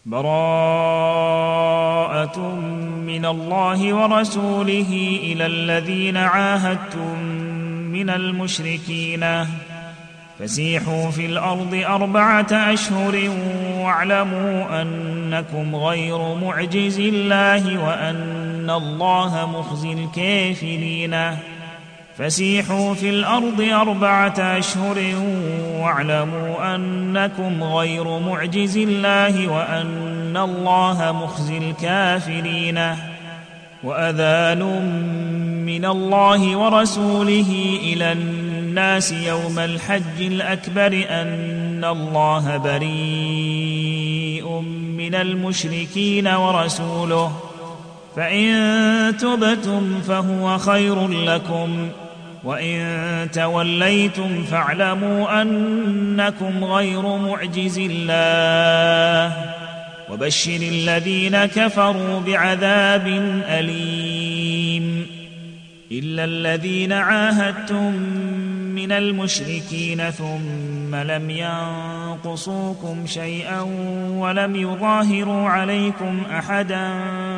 براءة من الله ورسوله إلى الذين عاهدتم من المشركين فسيحوا في الأرض 4 أشهر واعلموا أنكم غير معجز الله وأن الله مخزي الكافرين فسيحوا في الأرض 4 أشهر واعلموا أنكم غير معجز الله وأن الله مخزي الكافرين وأذان من الله ورسوله إلى الناس يوم الحج الأكبر أن الله بريء من المشركين ورسوله فإن تبتم فهو خير لكم وإن توليتم فاعلموا أنكم غير معجز الله وبشر الذين كفروا بعذاب أليم إلا الذين عاهدتم من المشركين ثم لم ينقصوكم شيئا ولم يظاهروا عليكم أحدا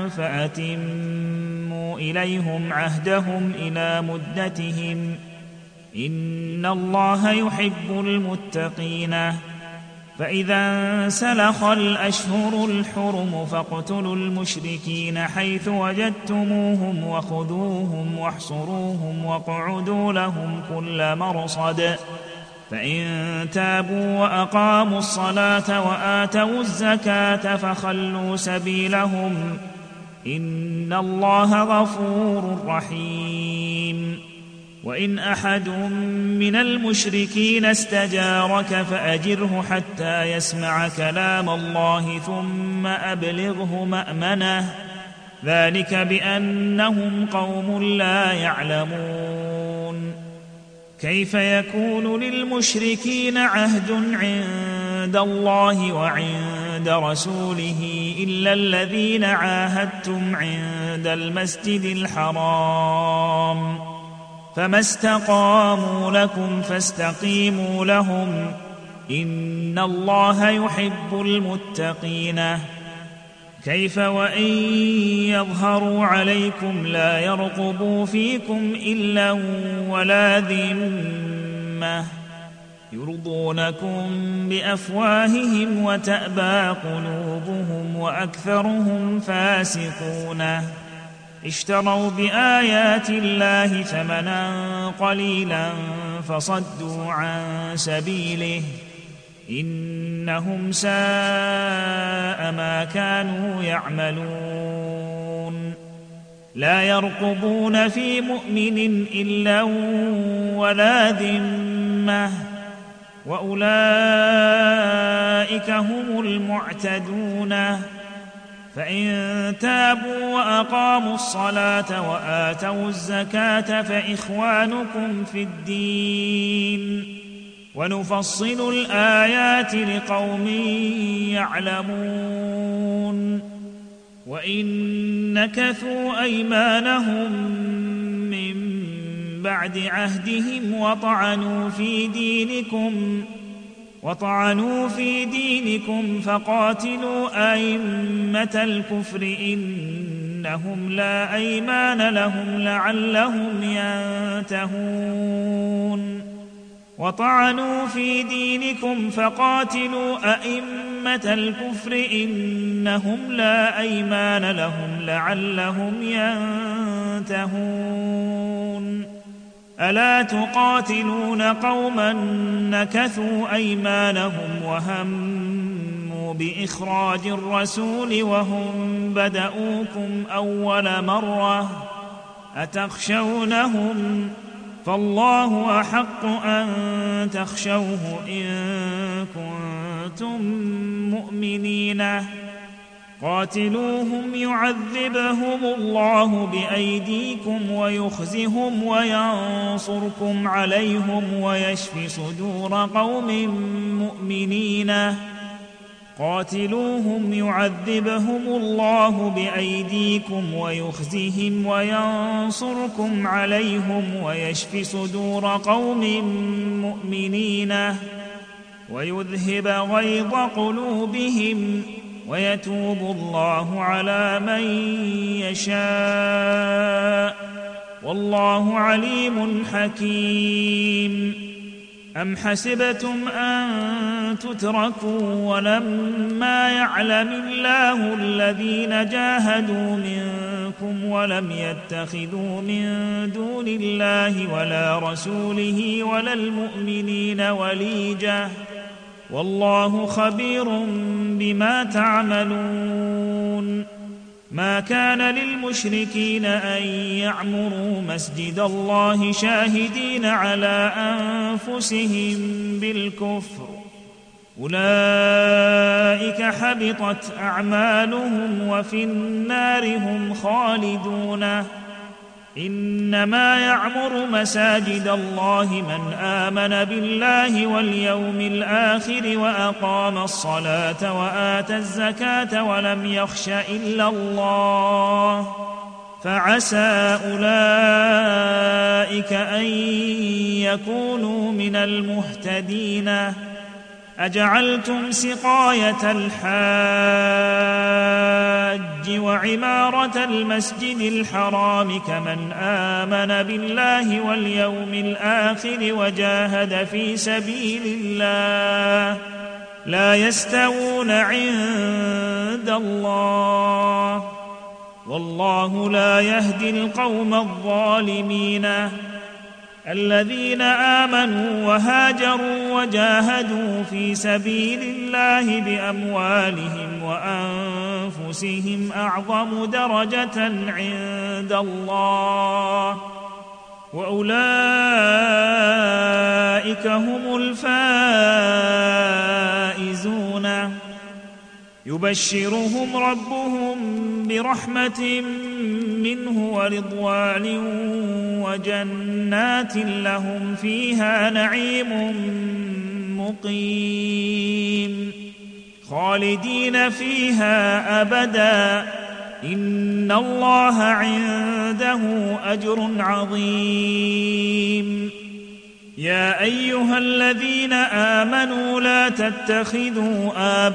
فأتموا إليهم عهدهم إلى مدتهم إن الله يحب المتقين فإذا انسلخ الأشهر الحرم فاقتلوا المشركين حيث وجدتموهم وخذوهم واحصروهم واقعدوا لهم كل مرصد فإن تابوا وأقاموا الصلاة وآتوا الزكاة فخلوا سبيلهم إن الله غفور رحيم وإن أحد من المشركين استجارك فأجره حتى يسمع كلام الله ثم أبلغه مأمنه ذلك بأنهم قوم لا يعلمون كيف يكون للمشركين عهد عند الله وعند رسوله إلا الذين عاهدتم عند المسجد الحرام فما استقاموا لكم فاستقيموا لهم إن الله يحب المتقين كيف وإن يظهروا عليكم لا يرقبوا فيكم إلا ولا ذمة يرضونكم بأفواههم وتأبى قلوبهم وأكثرهم فاسقون اشتروا بآيات الله ثمنا قليلا فصدوا عن سبيله إنهم ساء ما كانوا يعملون لا يرقبون في مؤمن إلا ولا ذمة وأولئك هم المعتدون فإن تابوا وأقاموا الصلاة وآتوا الزكاة فإخوانكم في الدين ونفصل الآيات لقوم يعلمون وإن نكثوا أيمانهم من بعد عهدهم وطعنوا في دينكم فقاتلوا أئمة الكفر إنهم لا أيمان لهم لعلهم ينتهون وطعنوا في دينكم فقاتلوا أئمة الكفر إنهم لا أيمان لهم لعلهم ينتهون ألا تقاتلون قوما نكثوا أيمانهم وهموا بإخراج الرسول وهم بدؤوكم أول مرة أتخشونهم فالله أحق أن تخشوه إن كنتم مؤمنين قاتلوهم يعذبهم الله بأيديكم ويخزهم وينصركم عليهم ويشف صدور قوم مؤمنين قاتلوهم يعذبهم الله بأيديكم ويخزهم وينصركم عليهم ويشف صدور قوم مؤمنين ويذهب غيظ قلوبهم ويتوب الله على من يشاء والله عليم حكيم. أم حسبتم أن تتركوا ولما يعلم الله الذين جاهدوا منكم ولم يتخذوا من دون الله ولا رسوله ولا المؤمنين وليجة والله خبير بما تعملون. ما كان للمشركين أن يعمروا مسجد الله شاهدين على أنفسهم بالكفر أولئك حبطت أعمالهم وفي النار هم خالدون. إنما يعمر مساجد الله من آمن بالله واليوم الآخر وأقام الصلاة وآتى الزكاة ولم يخش إلا الله فعسى أولئك أن يكونوا من المهتدين. أجعلتم سقاية الحاج وعمارة المسجد الحرام كمن آمن بالله واليوم الآخر وجاهد في سبيل الله لا يستوون عند الله والله لا يهدي القوم الظالمين. الذين آمنوا وهاجروا وجاهدوا في سبيل الله بأموالهم وأنفسهم أعظم درجة عند الله وأولئك هم الفائزون. يبشرهم ربهم برحمة منه ورضوان وجنات لهم فيها نعيم مقيم خالدين فيها أبدا إن الله عنده أجر عظيم. يا أيها الذين آمنوا لا تتخذوا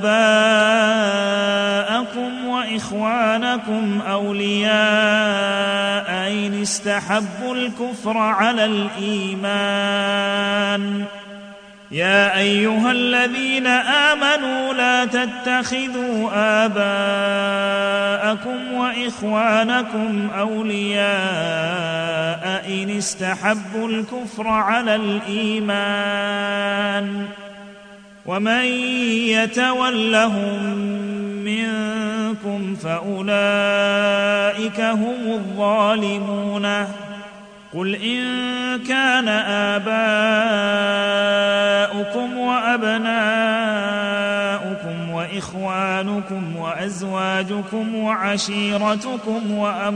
آباءكم وإخوانكم أولياء إن استحبوا الكفر على الإيمان. يا أيها الذين آمنوا لا تتخذوا آباءكم وإخوانكم أولياء إن استحبوا الكفر على الإيمان ومن يتولهم منكم فأولئك هم الظالمون. قل إن كان آباؤكم وأبناؤكم وإخوانكم وأزواجكم وعشيرتكم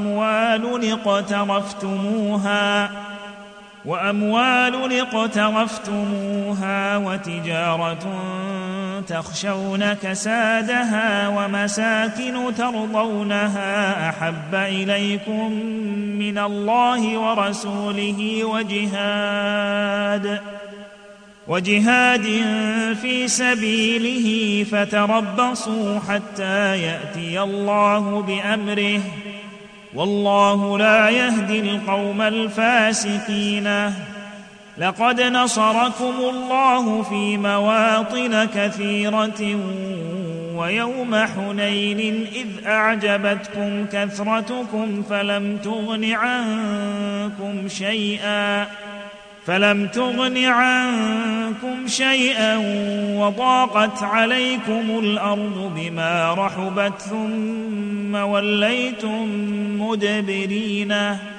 وأموال اقترفتموها وتجارة تخشون كسادها ومساكن ترضونها أحب إليكم من الله ورسوله وجهاد في سبيله فتربصوا حتى يأتي الله بأمره والله لا يهدي القوم الفاسقين. لقد نصركم الله في مواطن كثيرة ويوم حنين إذ أعجبتكم كثرتكم فلم تغن عنكم شيئا وضاقت عليكم الأرض بما رحبت ثم وليتم مدبرين.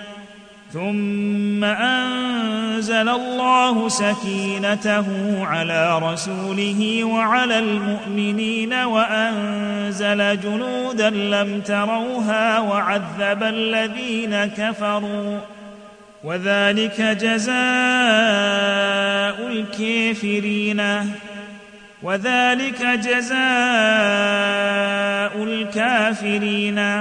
ثم أنزل الله سكينته على رسوله وعلى المؤمنين وأنزل جنودا لم تروها وعذب الذين كفروا وذلك جزاء الكافرين.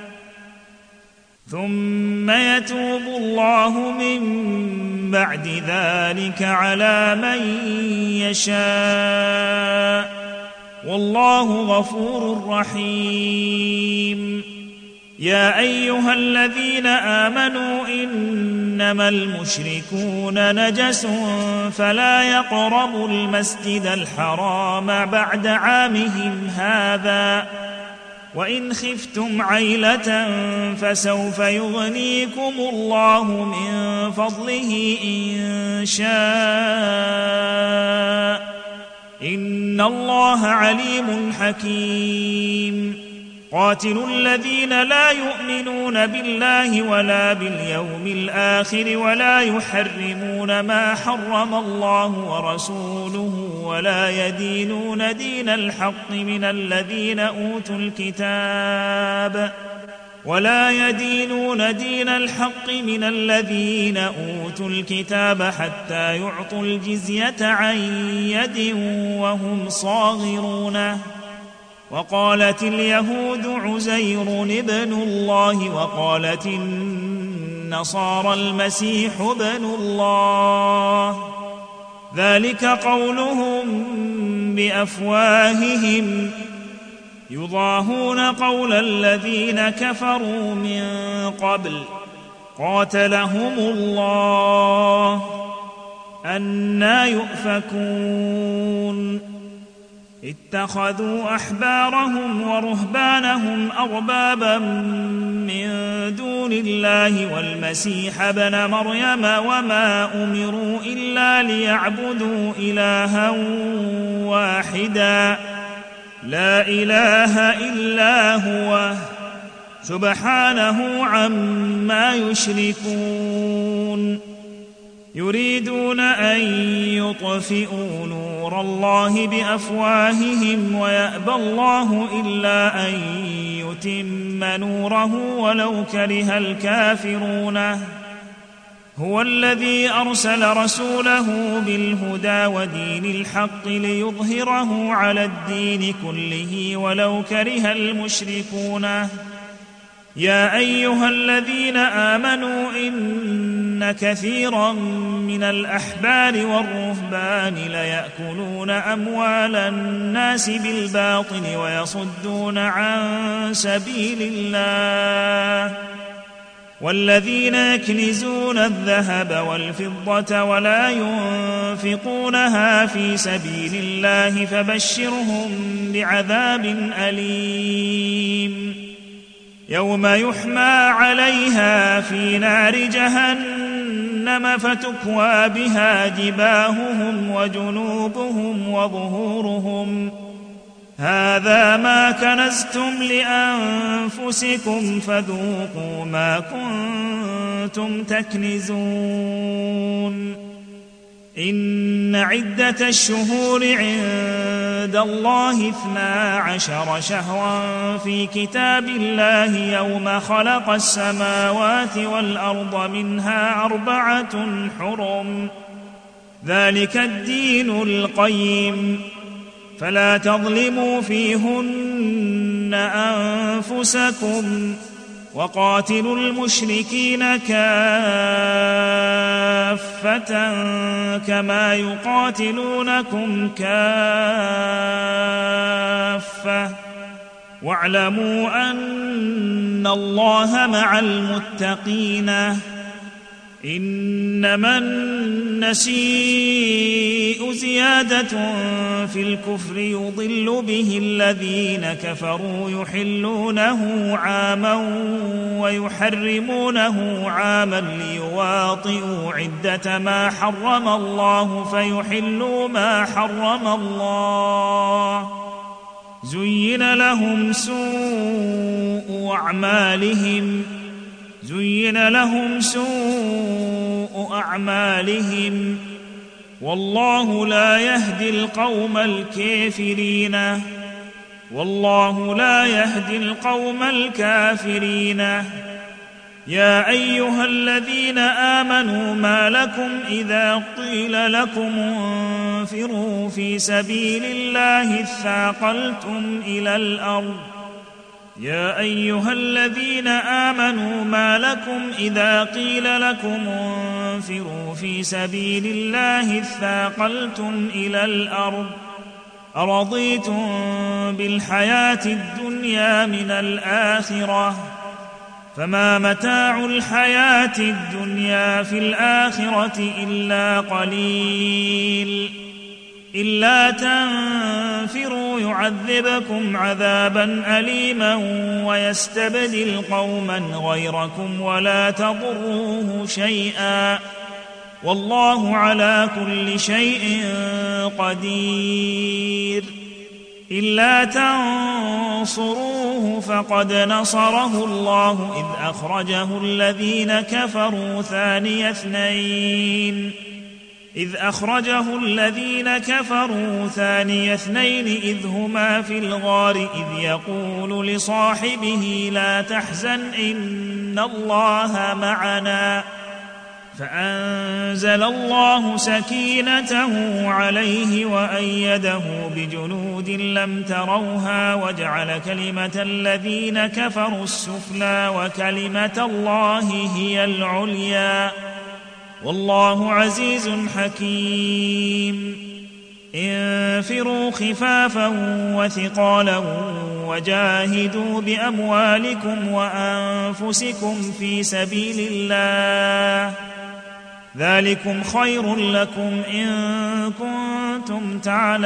ثم يتوب الله من بعد ذلك على من يشاء والله غفور رحيم. يا أيها الذين آمنوا إنما المشركون نجس فلا يقربوا المسجد الحرام بعد عامهم هذا وإن خفتم عيلة فسوف يغنيكم الله من فضله إن شاء إن الله عليم حكيم. قاتلوا الذين لا يؤمنون بالله ولا باليوم الآخر ولا يحرمون ما حرم الله ورسوله ولا يدينون دين الحق من الذين أوتوا الكتاب حتى يعطوا الجزية عن يد وهم صاغرون. وقالت اليهود عزير ابن الله وقالت النصارى المسيح ابن الله ذلك قولهم بأفواههم يضاهون قول الذين كفروا من قبل قاتلهم الله أنى يؤفكون. اتخذوا أحبارهم ورهبانهم أربابا من دون الله والمسيح ابن مريم وما أمروا إلا ليعبدوا إلها واحدا لا إله إلا هو سبحانه عما يشركون. يريدون أن يطفئوا نور الله بأفواههم ويأبى الله إلا أن يتم نوره ولو كره الكافرون. هو الذي أرسل رسوله بالهدى ودين الحق ليظهره على الدين كله ولو كره المشركون. يا أيها الذين آمنوا إن كثيرا من الأحبار والرهبان ليأكلون أموال الناس بالباطل ويصدون عن سبيل الله والذين يكنزون الذهب والفضة ولا ينفقونها في سبيل الله فبشرهم بعذاب أليم. يوم يحمى عليها في نار جهنم فتكوى بها جباههم وجنوبهم وظهورهم هذا ما كنزتم لأنفسكم فذوقوا ما كنتم تكنزون. إن عدة الشهور عند الله 12 شهرا في كتاب الله يوم خلق السماوات والأرض منها 4 حرم ذلك الدين القيم فلا تظلموا فيهن أنفسكم وقاتلوا المشركين كافة كما يقاتلونكم كافة واعلموا أن الله مع المتقين. إنما النسيء زيادة في الكفر يضل به الذين كفروا يحلونه عاما ويحرمونه عاما ليواطئوا عدة ما حرم الله فيحلوا ما حرم الله. زين لهم سوء أعمالهم والله لا يهدي القوم الكافرين. يا أيها الذين آمنوا ما لكم إذا قيل لكم انفروا في سبيل الله اثاقلتم إلى الأرض يا أيها الذين آمنوا ما لكم إذا قيل لكم انفروا في سبيل الله اثاقلتم إلى الأرض أرضيتم بالحياة الدنيا من الآخرة فما متاع الحياة الدنيا في الآخرة إلا قليل إلا تنفروا يعذبكم عذابا أليما ويستبدل قوما غيركم ولا تضروه شيئا والله على كل شيء قدير إلا تنصروه فقد نصره الله إذ أخرجه الذين كفروا ثاني اثنين إذ هما في الغار إذ يقول لصاحبه لا تحزن إن الله معنا فأنزل الله سكينته عليه وأيده بجنود لم تروها وجعل كلمة الذين كفروا السفلى وكلمة الله هي العليا والله عزيز حكيم انفروا خفافا وثقالا وجاهدوا بأموالكم وأنفسكم في سبيل الله ذلكم خير لكم إن كنتم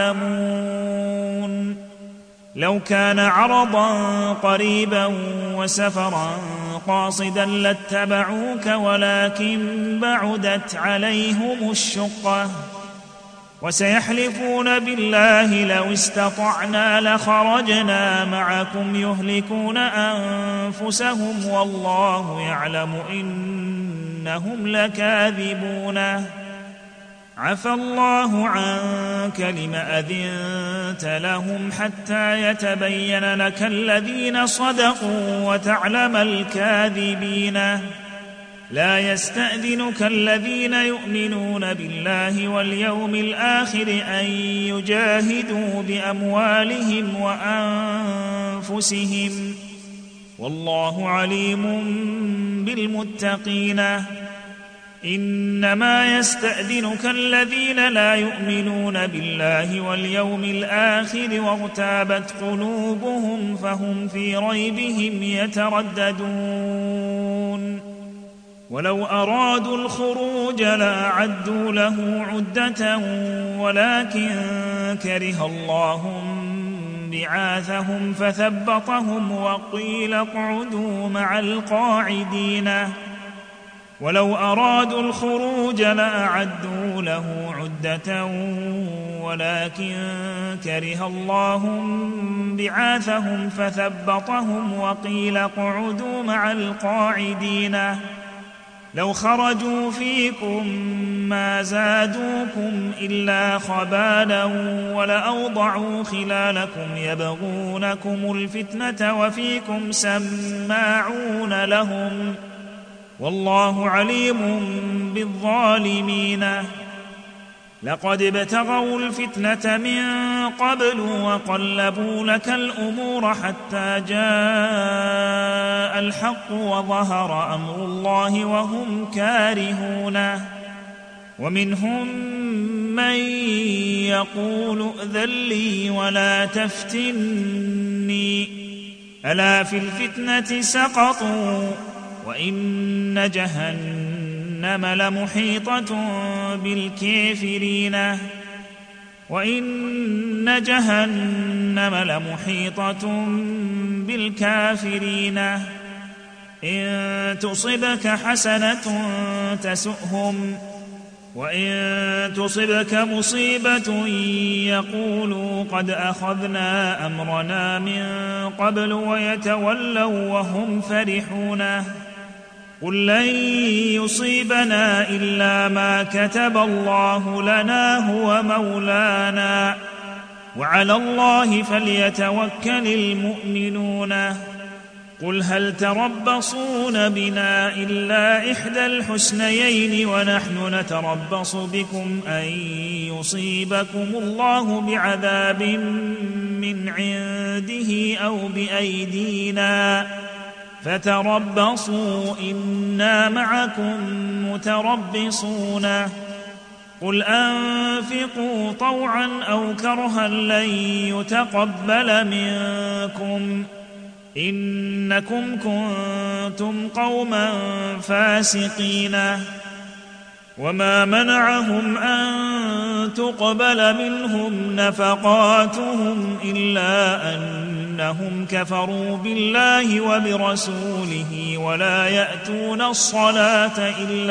تعلمون لو كان عرضا قريبا وسفرا قاصدا لاتبعوك ولكن بعدت عليهم الشقة وسيحلفون بالله لو استطعنا لخرجنا معكم يهلكون أنفسهم والله يعلم إنهم لكاذبون عفى الله عنك لم أذنت لهم حتى يتبين لك الذين صدقوا وتعلم الكاذبين لا يستأذنك الذين يؤمنون بالله واليوم الآخر أن يجاهدوا بأموالهم وأنفسهم والله عليم بالمتقين إنما يستأذنك الذين لا يؤمنون بالله واليوم الآخر وارتابت قلوبهم فهم في ريبهم يترددون ولو أرادوا الخروج لأعدوا له عدة ولكن كره الله بعاثهم فثبطهم وقيل اقعدوا مع القاعدين ولو أرادوا الخروج لأعدوا له عدة ولكن كره الله بعاثهم فثبطهم وقيل اقعدوا مع القاعدين لو خرجوا فيكم ما زادوكم إلا خبالا ولأوضعوا خلالكم يبغونكم الفتنة وفيكم سماعون لهم والله عليم بالظالمين لقد ابتغوا الفتنة من قبل وقلبوا لك الأمور حتى جاء الحق وظهر أمر الله وهم كارهون ومنهم من يقول ائذن لي ولا تفتني ألا في الفتنة سقطوا وإن جهنم لمحيطة بالكافرين إن تصبك حسنة تسؤهم وإن تصبك مصيبة يقولوا قد أخذنا أمرنا من قبل ويتولوا وهم فرحون قل لن يصيبنا إلا ما كتب الله لنا هو مولانا وعلى الله فليتوكل المؤمنون قل هل تربصون بنا إلا إحدى الحسنيين ونحن نتربص بكم أن يصيبكم الله بعذاب من عنده أو بأيدينا فتربصوا إنا معكم متربصون قل أنفقوا طوعا أو كرها لن يتقبل منكم إنكم كنتم قوما فاسقين. وما منعهم أن تقبل منهم نفقاتهم إلا أنهم كفروا بالله وبرسوله ولا يأتون الصلاة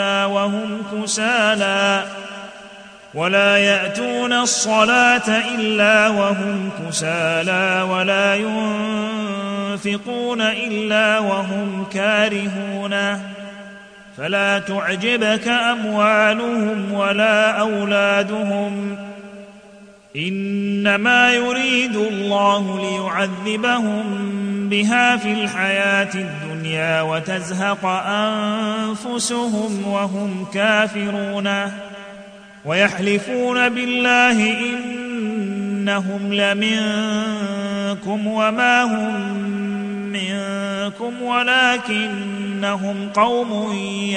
إلا وهم كسالى ولا ينفقون إلا وهم كارهون. فلا تعجبك أموالهم ولا أولادهم إنما يريد الله ليعذبهم بها في الحياة الدنيا وتزهق أنفسهم وهم كافرون. ويحلفون بالله إنهم لمنكم وما هم منكم ولكنهم قوم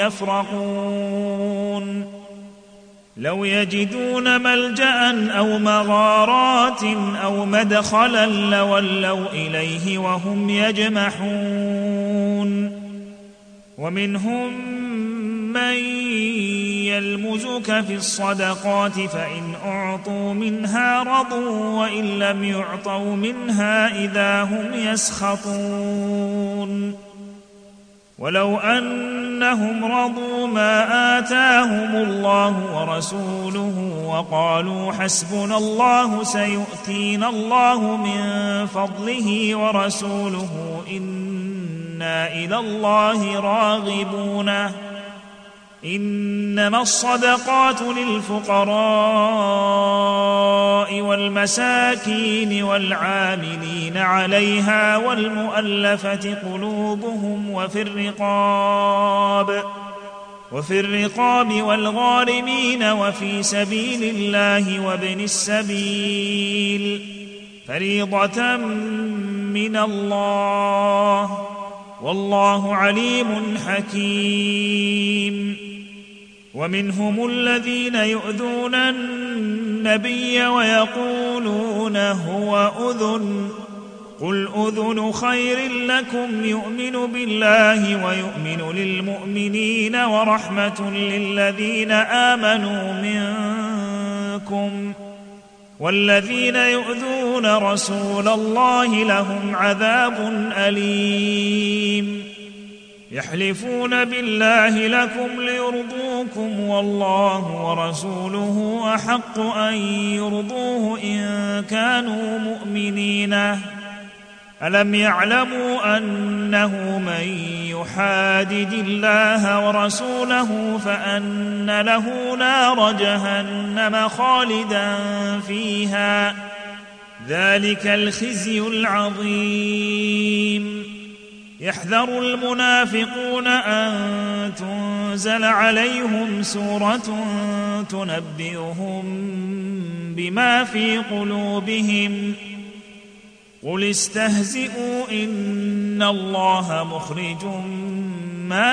يفرقون. لو يجدون ملجأ أو مغارات أو مدخلا لولوا إليه وهم يجمحون. ومنهم من يلمزك في الصدقات فإن أعطوا منها رضوا وإن لم يعطوا منها إذا هم يسخطون. ولو أنهم رضوا ما آتاهم الله ورسوله وقالوا حسبنا الله سيؤتينا الله من فضله ورسوله إنا إلى الله راغبون. إنما الصدقات للفقراء والمساكين والعاملين عليها والمؤلفة قلوبهم وفي الرقاب والغارمين وفي سبيل الله وابن السبيل فريضة من الله والله عليم حكيم. ومنهم الذين يؤذون النبي ويقولون هو أذن قل أذن خير لكم يؤمن بالله ويؤمن للمؤمنين ورحمة للذين آمنوا منكم والذين يؤذون رسول الله لهم عذاب أليم. يحلفون بالله لكم ليرضوكم والله ورسوله أحق أن يرضوه إن كانوا مؤمنين. ألم يعلموا أنه من يحادد الله ورسوله فأن له نار جهنم خالدا فيها ذلك الخزي العظيم. يحذر المنافقون أن تنزل عليهم سورة تنبئهم بما في قلوبهم قل استهزئوا إن الله مخرج ما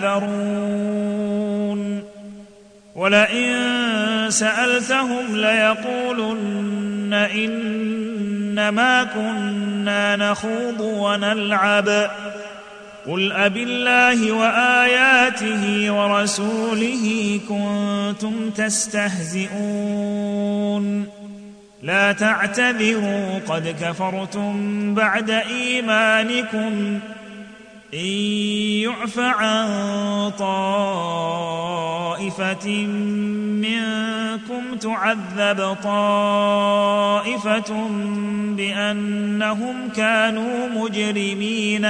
تحذرون. ولئن سألتهم ليقولن إنما كنا نخوض ونلعب قل أبالله وآياته ورسوله كنتم تستهزئون. لا تعتذروا قد كفرتم بعد إيمانكم إن يعف عن طائفة منكم تعذب طائفة بأنهم كانوا مجرمين.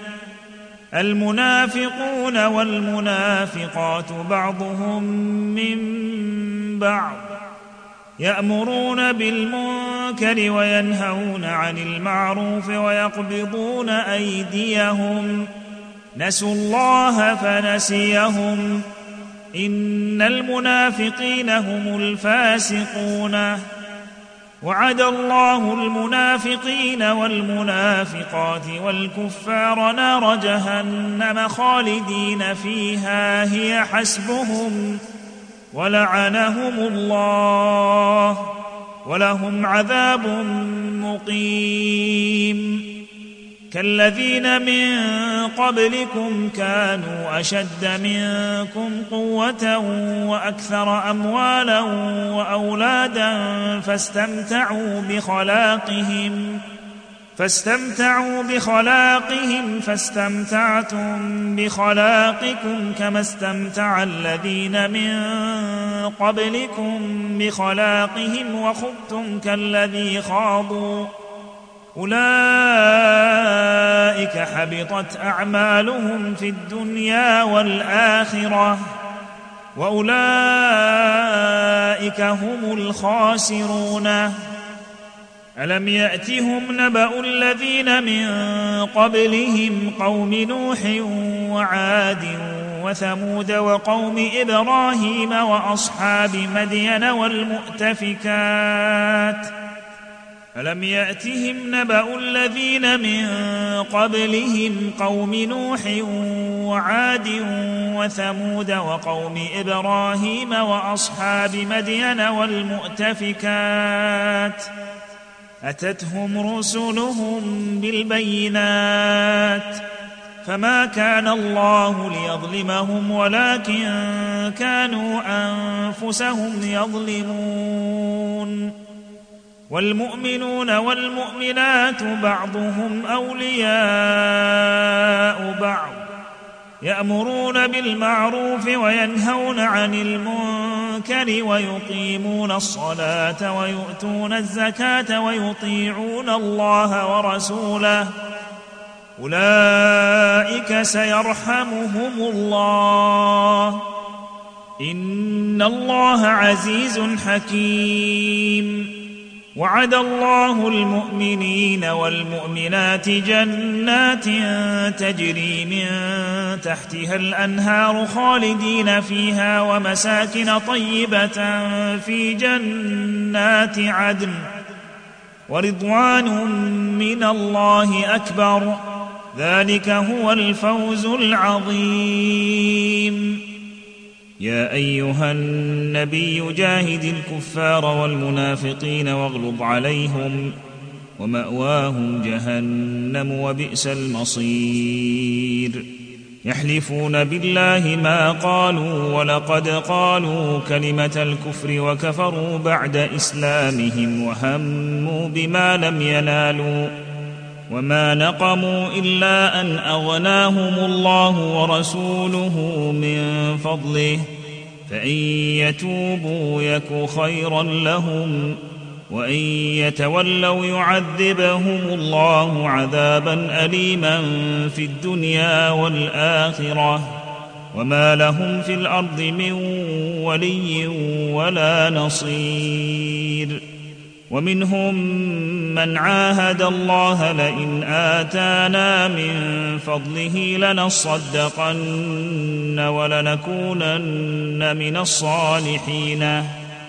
المنافقون والمنافقات بعضهم من بعض يأمرون بالمنكر وينهون عن المعروف ويقبضون أيديهم نسوا الله فنسيهم إن المنافقين هم الفاسقون. وعد الله المنافقين والمنافقات والكفار نار جهنم خالدين فيها هي حسبهم ولعنهم الله ولهم عذاب مقيم. كالذين من قبلكم كانوا أشد منكم قوة وأكثر أموالا وأولادا فاستمتعوا بخلاقهم فاستمتعتم بخلاقكم كما استمتع الذين من قبلكم بخلاقهم وخضتم كالذي خاضوا أولئك حبطت أعمالهم في الدنيا والآخرة وأولئك هم الخاسرون. ألم يأتهم نبأ الذين من قبلهم قوم نوح وعاد وثمود وقوم إبراهيم وأصحاب مدين والمؤتفكات ألم يأتهم نبأ الذين من قبلهم قوم نوح وعاد وثمود وقوم إبراهيم وأصحاب مدين والمؤتفكات أتتهم رسلهم بالبينات فما كان الله ليظلمهم ولكن كانوا أنفسهم يظلمون. والمؤمنون والمؤمنات بعضهم أولياء بعض يأمرون بالمعروف وينهون عن المنكر ويقيمون الصلاة ويؤتون الزكاة ويطيعون الله ورسوله أولئك سيرحمهم الله إن الله عزيز حكيم. وعد الله المؤمنين والمؤمنات جنات تجري من تحتها الأنهار خالدين فيها ومساكن طيبة في جنات عدن ورضوان من الله أكبر ذلك هو الفوز العظيم. يا أيها النبي جاهد الكفار والمنافقين واغلظ عليهم ومأواهم جهنم وبئس المصير. يحلفون بالله ما قالوا ولقد قالوا كلمة الكفر وكفروا بعد إسلامهم وهموا بما لم ينالوا وما نقموا إلا أن أغناهم الله ورسوله من فضله فإن يتوبوا يك خيرا لهم وإن يتولوا يعذبهم الله عذابا أليما في الدنيا والآخرة وما لهم في الأرض من ولي ولا نصير. ومنهم من عاهد الله لئن آتانا من فضله لنصدقن ولنكونن من الصالحين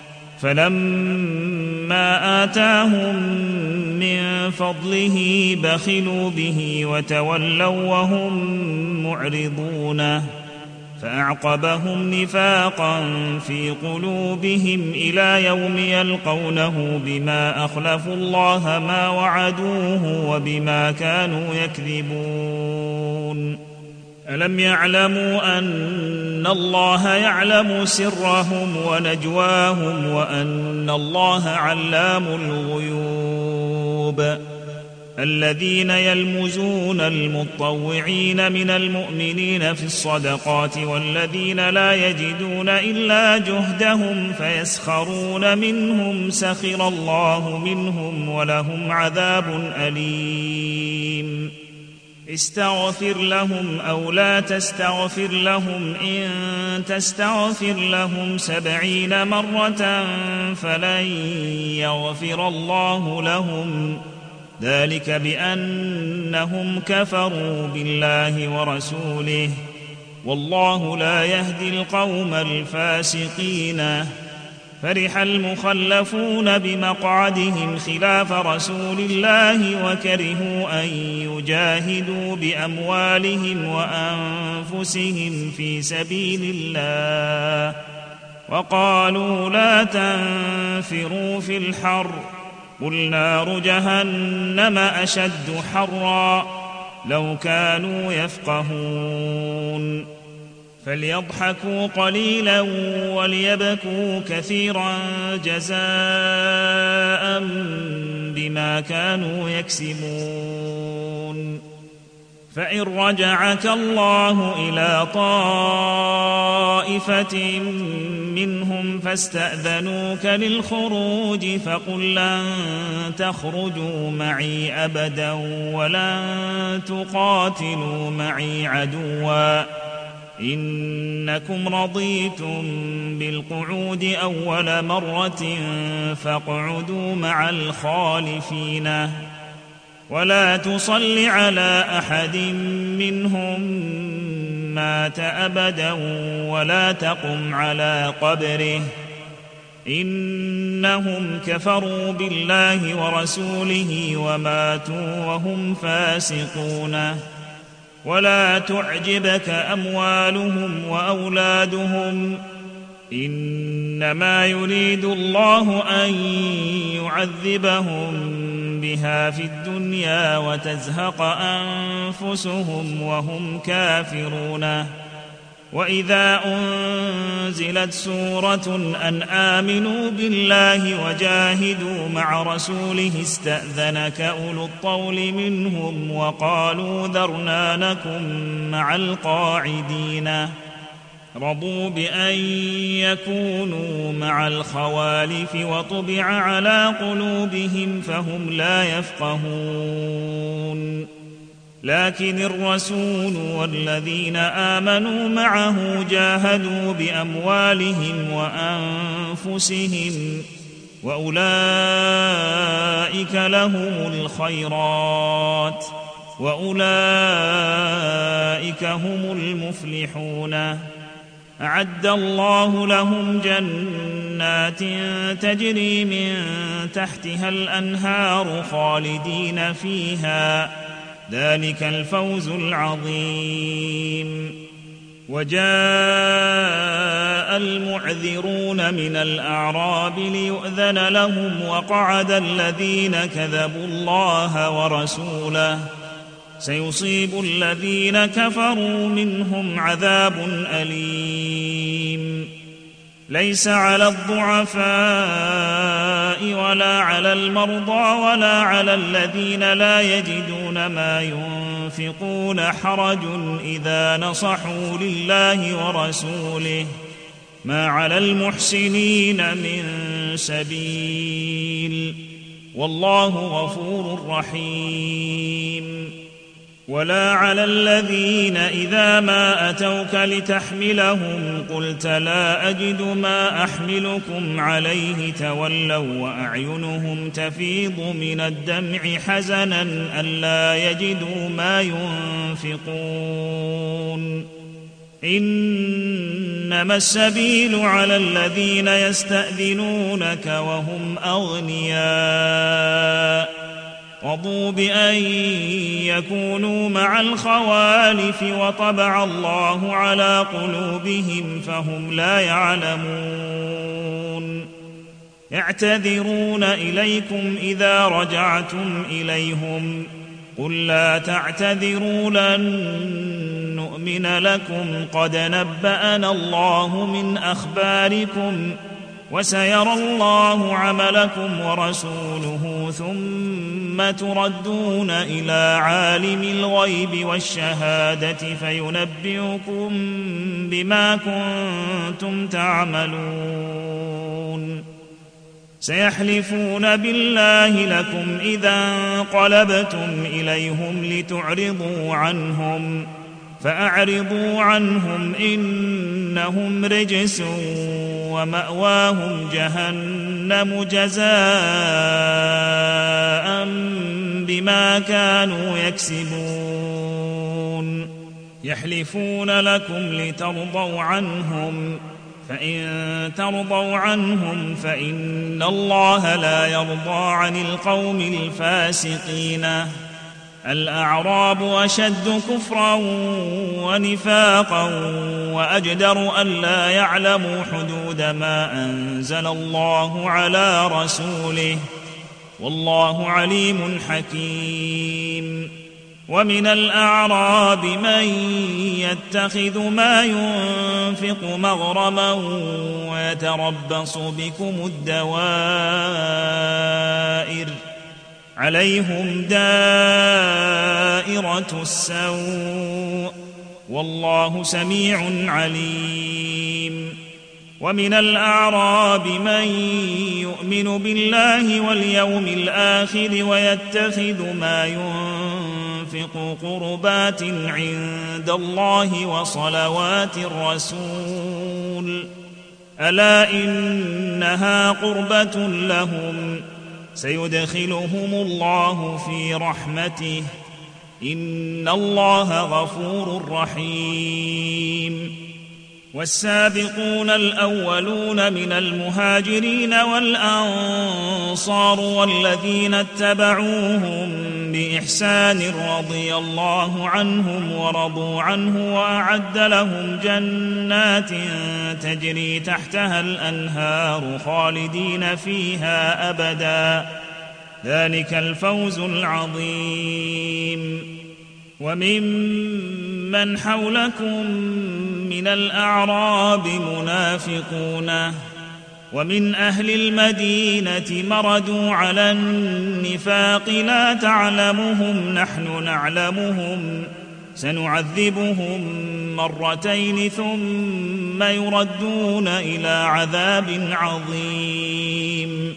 فلما آتاهم من فضله بخلوا به وتولوا وهم معرضون فأعقبهم نفاقا في قلوبهم إلى يوم يلقونه بما أخلفوا الله ما وعدوه وبما كانوا يكذبون. ألم يعلموا أن الله يعلم سرهم ونجواهم وأن الله علام الغيوب. الذين يلمزون المطوعين من المؤمنين في الصدقات والذين لا يجدون إلا جهدهم فيسخرون منهم سخر الله منهم ولهم عذاب أليم. استغفر لهم أو لا تستغفر لهم إن تستغفر لهم 70 مرة فلن يغفر الله لهم ذلك بأنهم كفروا بالله ورسوله والله لا يهدي القوم الفاسقين. فرح المخلفون بمقعدهم خلاف رسول الله وكرهوا أن يجاهدوا بأموالهم وأنفسهم في سبيل الله وقالوا لا تنفروا في الحر قل نار جهنم أشد حرا لو كانوا يفقهون فليضحكوا قليلا وليبكوا كثيرا جزاء بما كانوا يكسبون فإن رجعك الله إلى طائفة منهم فاستأذنوك للخروج فقل لن تخرجوا معي أبدا ولن تقاتلوا معي عدوا إنكم رضيتم بالقعود أول مرة فاقعدوا مع الخالفين ولا تصل على أحد منهم مات أبدا ولا تقم على قبره إنهم كفروا بالله ورسوله وماتوا وهم فاسقون ولا تعجبك أموالهم وأولادهم إنما يريد الله أن يعذبهم بها في الدنيا وتزهق أنفسهم وهم كافرون وإذا أنزلت سورة أن آمنوا بالله وجاهدوا مع رسوله استأذنك أولو الطول منهم وقالوا ذرنا نكن مع القاعدين رضوا بأن يكونوا مع الخوالف وطبع على قلوبهم فهم لا يفقهون لكن الرسول والذين آمنوا معه جاهدوا بأموالهم وأنفسهم وأولئك لهم الخيرات وأولئك هم المفلحون أعد الله لهم جنات تجري من تحتها الأنهار خالدين فيها ذلك الفوز العظيم وجاء المعذرون من الأعراب ليؤذن لهم وقعد الذين كذبوا الله ورسوله سيصيب الذين كفروا منهم عذاب أليم ليس على الضعفاء ولا على المرضى ولا على الذين لا يجدون ما ينفقون حرج إذا نصحوا لله ورسوله ما على المحسنين من سبيل والله غفور رحيم ولا على الذين إذا ما أتوك لتحملهم قلت لا أجد ما أحملكم عليه تولوا وأعينهم تفيض من الدمع حزنا ألا يجدوا ما ينفقون إنما السبيل على الذين يستأذنونك وهم أغنياء رضوا بأن يكونوا مع الخوالف وطبع الله على قلوبهم فهم لا يعلمون يعتذرون إليكم إذا رجعتم إليهم قل لا تعتذروا لن نؤمن لكم قد نبأنا الله من أخباركم وسيرى الله عملكم ورسوله ثم تردون إلى عالم الغيب والشهادة فينبئكم بما كنتم تعملون سيحلفون بالله لكم إذا انقلبتم إليهم لتعرضوا عنهم فأعرضوا عنهم إنهم رجس ومأواهم جهنم جزاء بما كانوا يكسبون يحلفون لكم لترضوا عنهم فإن ترضوا عنهم فإن الله لا يرضى عن القوم الفاسقين الأعراب أشد كفرا ونفاقا وأجدر ألا يعلموا حدود ما أنزل الله على رسوله، والله عليم حكيم. ومن الأعراب من يتخذ ما ينفق مغرما ويتربص بكم الدوائر، عليهم دائرة السوء، والله سميع عليم. ومن الأعراب من يؤمن بالله واليوم الآخر ويتخذ ما ينفق قربات عند الله وصلوات الرسول، ألا إنها قربة لهم، سيدخلهم الله في رحمته، إن الله غفور رحيم. والسابقون الأولون من المهاجرين والأنصار والذين اتبعوهم بإحسان رضي الله عنهم ورضوا عنه وأعد لهم جنات تجري تحتها الأنهار خالدين فيها أبدا، ذلك الفوز العظيم. وممن حولكم من الأعراب منافقون ومن أهل المدينة مردوا على النفاق لا تعلمهم نحن نعلمهم، سنعذبهم مرتين ثم يردون إلى عذاب عظيم.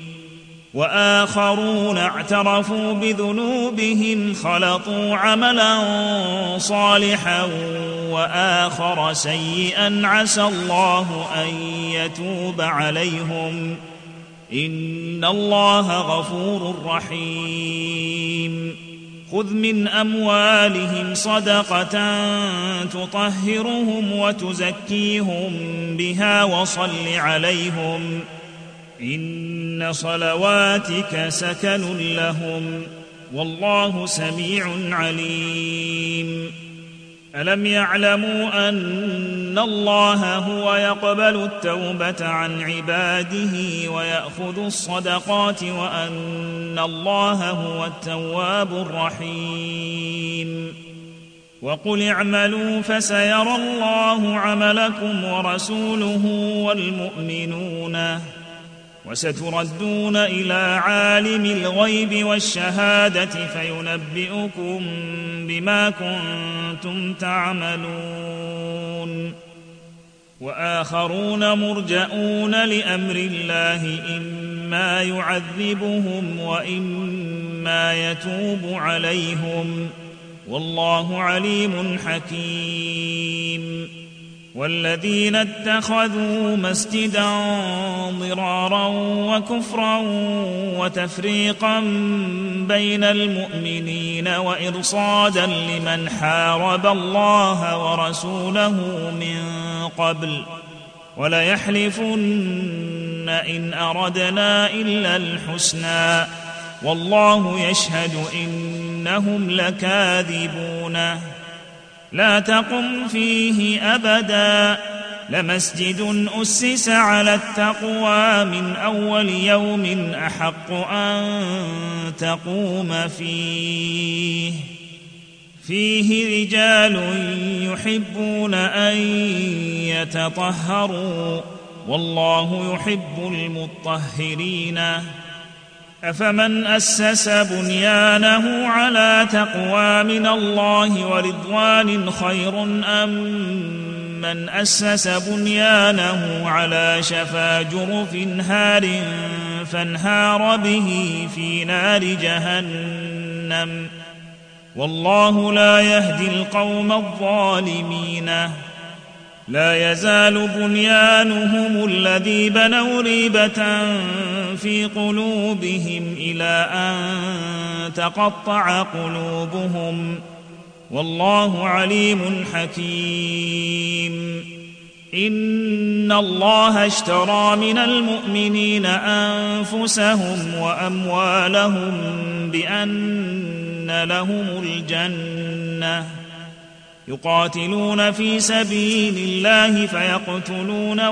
وآخرون اعترفوا بذنوبهم خلطوا عملا صالحا وآخر سيئا عسى الله أن يتوب عليهم، إن الله غفور رحيم. خذ من أموالهم صدقة تطهرهم وتزكيهم بها وصل عليهم، إن صلواتك سكن لهم، والله سميع عليم. ألم يعلموا أن الله هو يقبل التوبة عن عباده ويأخذ الصدقات وأن الله هو التواب الرحيم؟ وقل اعملوا فسيرى الله عملكم ورسوله والمؤمنون، وستردون إلى عالم الغيب والشهادة فينبئكم بما كنتم تعملون. وآخرون مرجئون لأمر الله إما يعذبهم وإما يتوب عليهم، والله عليم حكيم. والذين اتخذوا مسجدا ضرارا وكفرا وتفريقا بين المؤمنين وإرصادا لمن حارب الله ورسوله من قبل وليحلفن إن أردنا إلا الحسنى والله يشهد إنهم لكاذبون. لا تقم فيه أبدا، لمسجد أسس على التقوى من أول يوم أحق أن تقوم فيه رجال يحبون أن يتطهروا، والله يحب المطهرين. أفمن أسس بنيانه على تقوى من الله ورضوان خير أم من أسس بنيانه على شفا جرف هار فانهار به في نار جهنم، والله لا يهدي القوم الظالمين. لا يزال بنيانهم الذي بنوا ريبة في قلوبهم إلى أن تقطع قلوبهم، والله عليم حكيم. إن الله اشترى من المؤمنين أنفسهم وأموالهم بأن فإن لهم الجنة يقاتلون في سبيل الله فيقتلون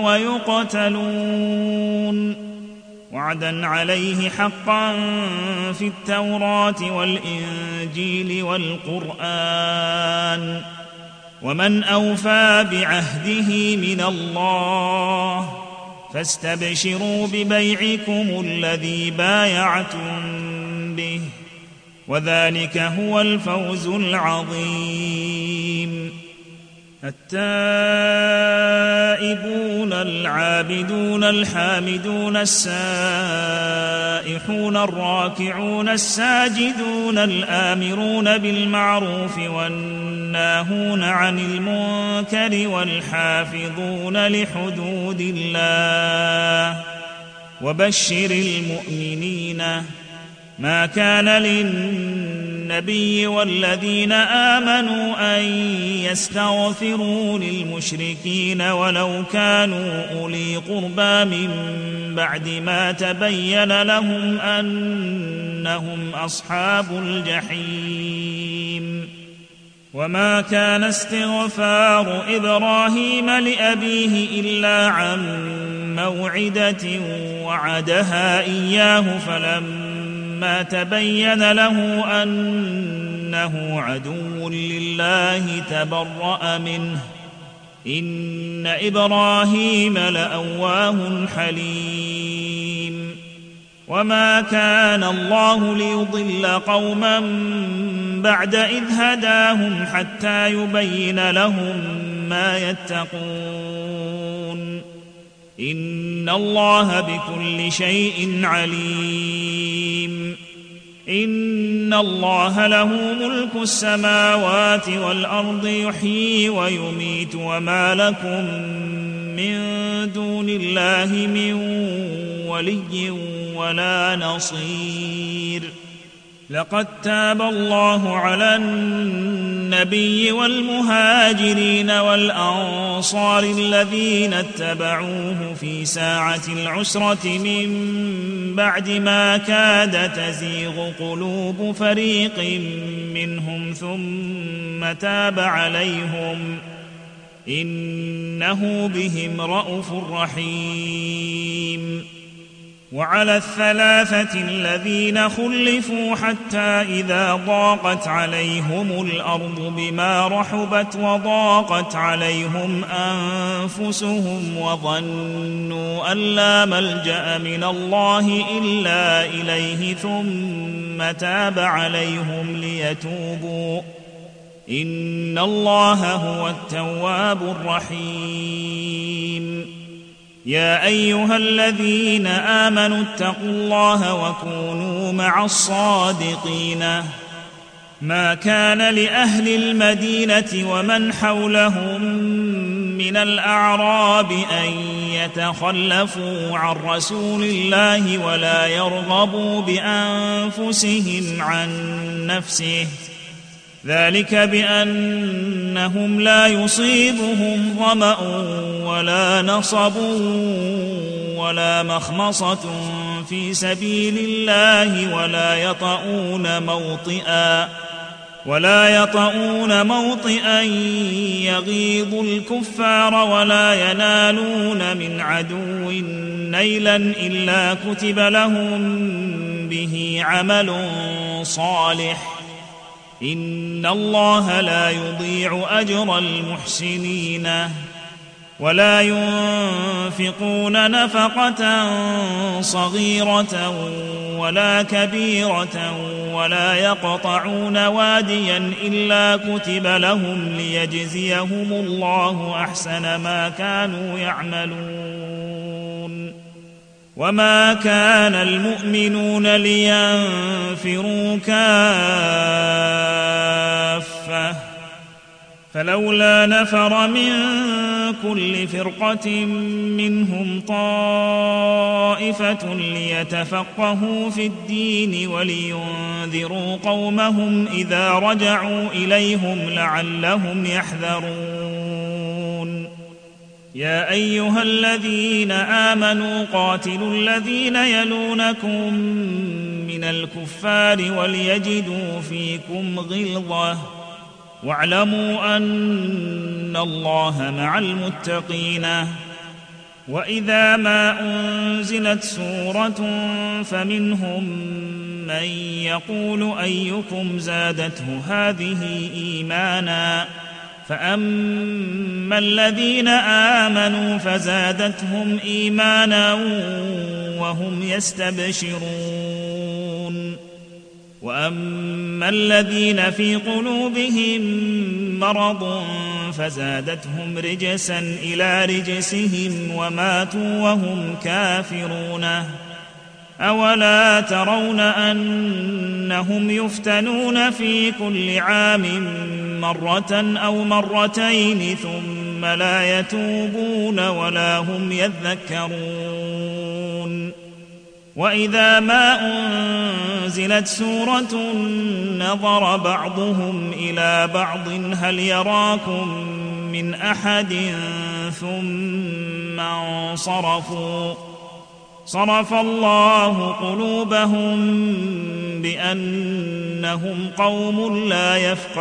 ويقتلون وعدا عليه حقا في التوراة والإنجيل والقرآن ومن أوفى بعهده من الله فاستبشروا ببيعكم الذي بايعتم به وذلك هو الفوز العظيم. التائبون العابدون الحامدون السائحون الراكعون الساجدون الآمرون بالمعروف والناهون عن المنكر والحافظون لحدود الله وبشر المؤمنين. ما كان للنبي والذين آمنوا أن يستغفروا للمشركين ولو كانوا أولي قربى من بعد ما تبين لهم أنهم أصحاب الجحيم. وما كان استغفار إبراهيم لأبيه إلا عن موعدة وعدها إياه فلما تبين له أنه عدو لله تبرأ منه إن إبراهيم لأواه حليم. وما كان الله ليضل قوما بعد إذ هداهم حتى يبين لهم ما يتقون إن الله بكل شيء عليم. إن الله له ملك السماوات والأرض يحيي ويميت وما لكم من دون الله من ولي ولا نصير. لقد تاب الله على النبي والمهاجرين والأنصار الذين اتبعوه في ساعة العسرة من بعد ما كاد تزيغ قلوب فريق منهم ثم تاب عليهم إنه بهم رءوف رحيم. وعلى الثلاثة الذين خلفوا حتى إذا ضاقت عليهم الأرض بما رحبت وضاقت عليهم أنفسهم وظنوا أن لا ملجأ من الله إلا إليه ثم تاب عليهم ليتوبوا إن الله هو التواب الرحيم. يا أيها الذين آمنوا اتقوا الله وكونوا مع الصادقين. ما كان لأهل المدينة ومن حولهم من الأعراب أن يتخلفوا عن رسول الله ولا يرغبوا بأنفسهم عن نفسه ذلك بأنهم لا يصيبهم ظمأ ولا نصب ولا مخمصة في سبيل الله ولا يطؤون موطئا يغيظ الكفار ولا ينالون من عدو نيلا إلا كتب لهم به عمل صالح إن الله لا يضيع أجر المحسنين. ولا ينفقون نفقة صغيرة ولا كبيرة ولا يقطعون واديا إلا كتب لهم ليجزيهم الله أحسن ما كانوا يعملون. وما كان المؤمنون لينفروا كافة فلولا نفر من كل فرقة منهم طائفة ليتفقهوا في الدين ولينذروا قومهم إذا رجعوا إليهم لعلهم يحذرون. يا أيها الذين آمنوا قاتلوا الذين يلونكم من من الكفار وليجدوا فيكم غلظة واعلموا أن الله مع المتقين. وإذا ما أنزلت سورة فمنهم من يقول أيكم زادته هذه إيمانا فأما الذين آمنوا فزادتهم إيمانا وهم يستبشرون وأما الذين في قلوبهم مرض فزادتهم رجسا إلى رجسهم وماتوا وهم كافرون. أولا ترون أنهم يفتنون في كل عام مرة أو مرتين ثم لا يتوبون ولا هم يذكرون. وإذا ما أنزلت سورة نظر بعضهم إلى بعض هل يراكم من أحد ثم انصرفوا صرف الله قلوبهم بأنهم قوم لا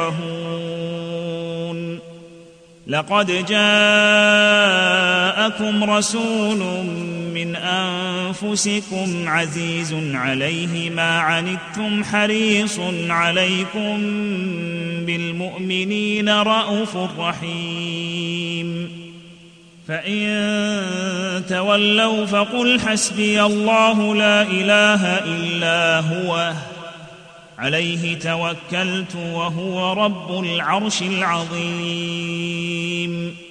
يفقهون. لقد جاءكم رسول من أنفسكم عزيز عليه ما عنتم حريص عليكم بالمؤمنين رءوف رحيم. فإن تولوا فقل حسبي الله لا إله إلا هو عليه توكلت وهو رب العرش العظيم.